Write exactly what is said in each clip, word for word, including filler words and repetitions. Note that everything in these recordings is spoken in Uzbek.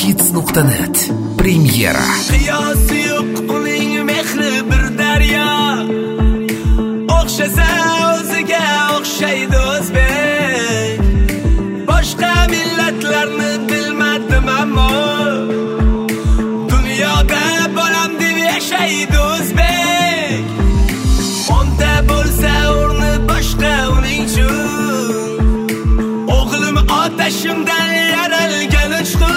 hits nuqta net premyera. Qiyosi yo'q uning mehri bir daryo, o'xshasa o'ziga o'xshaydi o'zbek. Boshqa millatlarni bilmadim ammo dunyoda bolam deb yashaydi o'zbek. O'nta bo'lsa o'rni boshqa uning uchun, o'g'lim otashimdan yaralgan uchqun.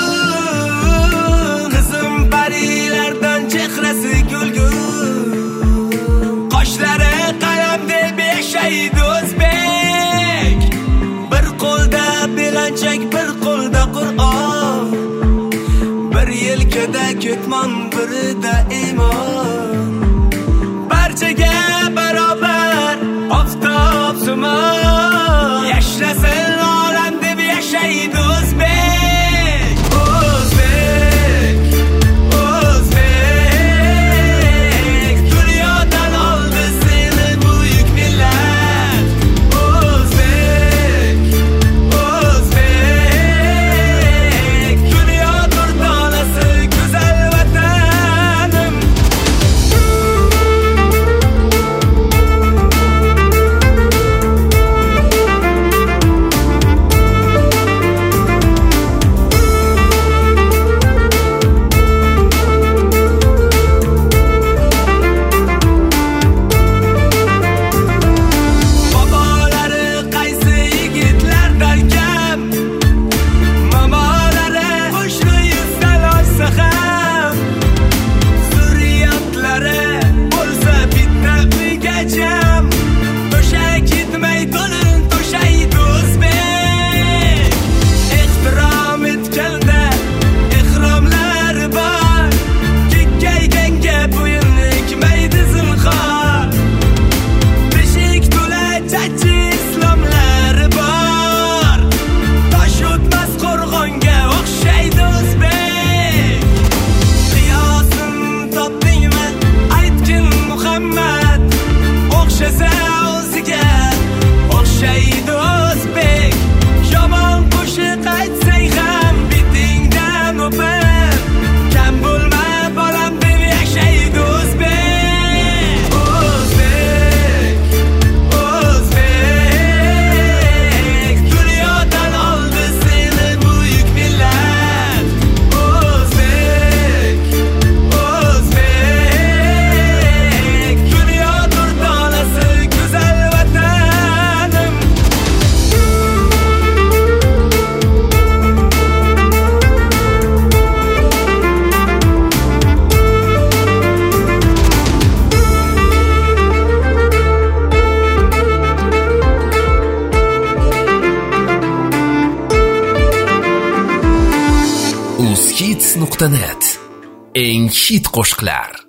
Qizim parilardan chehrasi gulgul, qoshlari qalam deb yashaydi o'zbek. Bir qo'lda belanchak, bir qo'lda Qur'on, bir yelkada ketmon, birida iymon. Barchaga barobar oftob simon, yashasin olam deb yashaydi o'zbek. O'zbek, o'zbek, dunyodan oldi seni buyuk millat. O'zbek, o'zbek, dunyo durdonasi, go'zal vatanim. Bobolari qaysi yigitlardan kam, mamolari qo'shni yuzdan oshsa ham, zurriyotlari bo'lsa bitta uyga jam. To'shak yetmay to'lin to'shaydi o'zbek. Ehtirom etganda ehromlar bor, kekkayganga bo'yin egmaydi zinhor. Beshik to'la jajji islomlari bor, tosh o'tmas qo'rg'onga o'xshaydi o'zbek. Qiyosin topdingmi aytgin Muhammad, o'xshasa o'ziga o'xshaydi o'zbek. Yomon qo'shiq aytsang ham bitingdan o'pib, kam bo'lma bolam deb yashaydi o'zbek. O'zbek, o'zbek, dunyodan oldi seni buyuk millat. O'zbek, o'zbek, dunyo durdonasi, go'zal vatanim. uz hits nuqta net eng hit qo'shiqlar.